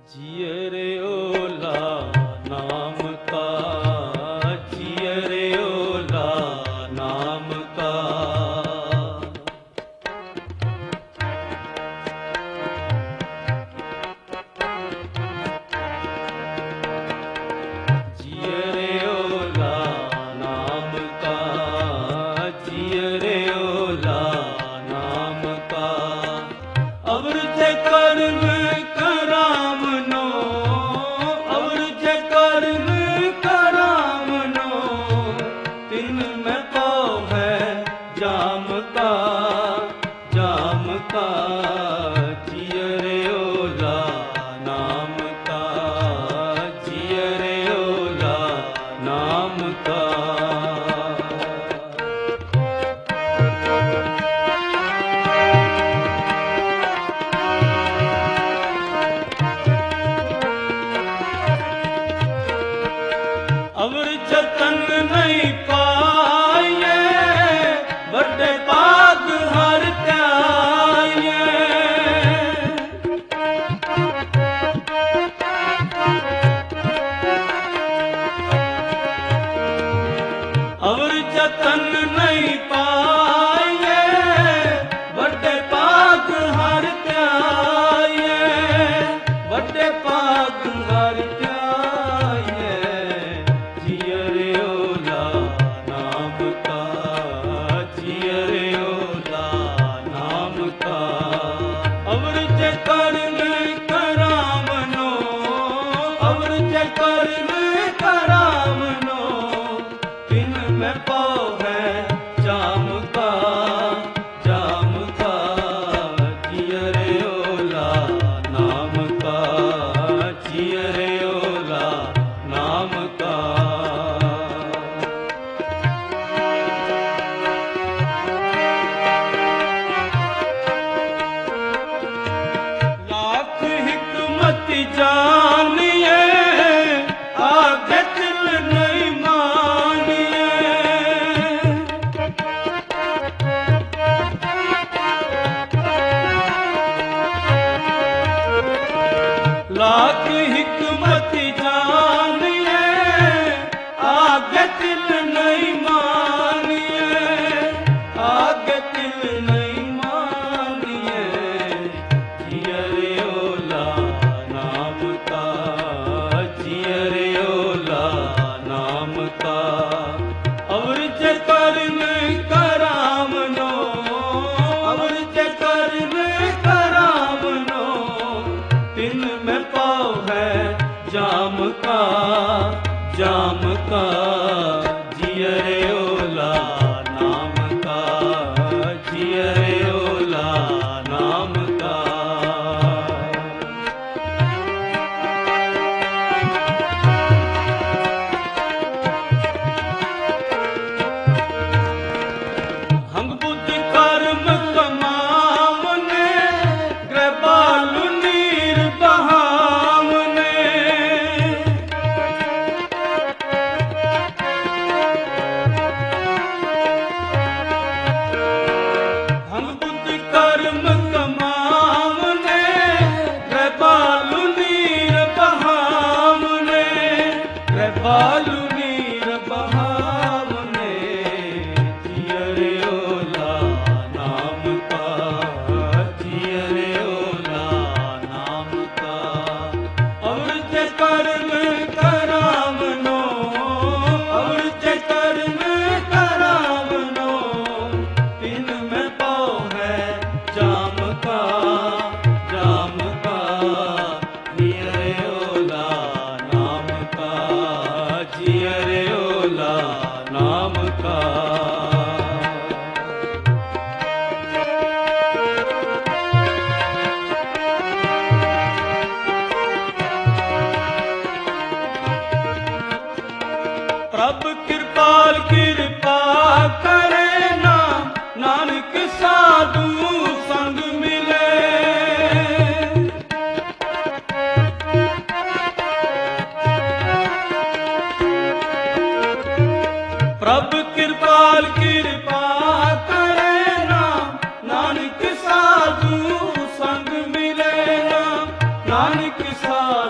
जिय रे ओला नाम का, जिय रे ओला नाम का। जिय रे ओला नाम का, जिय रे ओला नाम का। अवर जे कर्म कराम नो, अवर जे कर्म कराम नो, तिन में पाव है जाम का, जाम का। जिय रे ओला नाम का, जिय रे ओला नाम का। अवर जतन नहीं पाए, बड़े पाग हर त्याये। अवर जतन नहीं पाए, बड़े पाग हर त्याये, बड़े पाग हर त्याये। जिय रे ओला नाम का, जिय रे ओला नाम का। अवर जे कर्म कराम नो, अवर जे कर्म कराम नो, तिन में पाव है जाम का, जाम का। जिय रे ओला नाम का, जिय रे ओला नाम का। लाख हिकमत जानिए, आगे दिल नहीं मानिए। लाख हिकमत जानिए, आगे दिल नहीं मानिए, आगे दिल नहीं मानिए। जिय रे ओला नाम का, जिय रे ओला नाम का। अवर जे कर्म कराम नो, अवर जे कर्म कराम नो, तिन में पाव है जाम का, जाम का। जिय रे ओला नाम का, जिय रे ओला नाम का। हंग बुद्धि कर्म कमावने, ग्रबालु नीर बहावने। हंग बुद्धि कर्म कमावने, ग्रबालु नीर बहावने, ग्रबालु नीर बहावने। जिय रे ओला नाम का, जिय रे ओला नाम का। अवर जे कर्म कराम नो, अवर जे कर्म कराम नो, तिन में पाव है जाम का, जाम का। जिय रे ओला नाम का, जिय रे ओला नाम का। प्रभ कृपाल कृपा करे नाम, नानक साधु संग मिले। प्रभ कृपाल कृपा करे नाम, नानक साधु संग मिले नाम, नानक साधु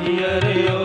हरियर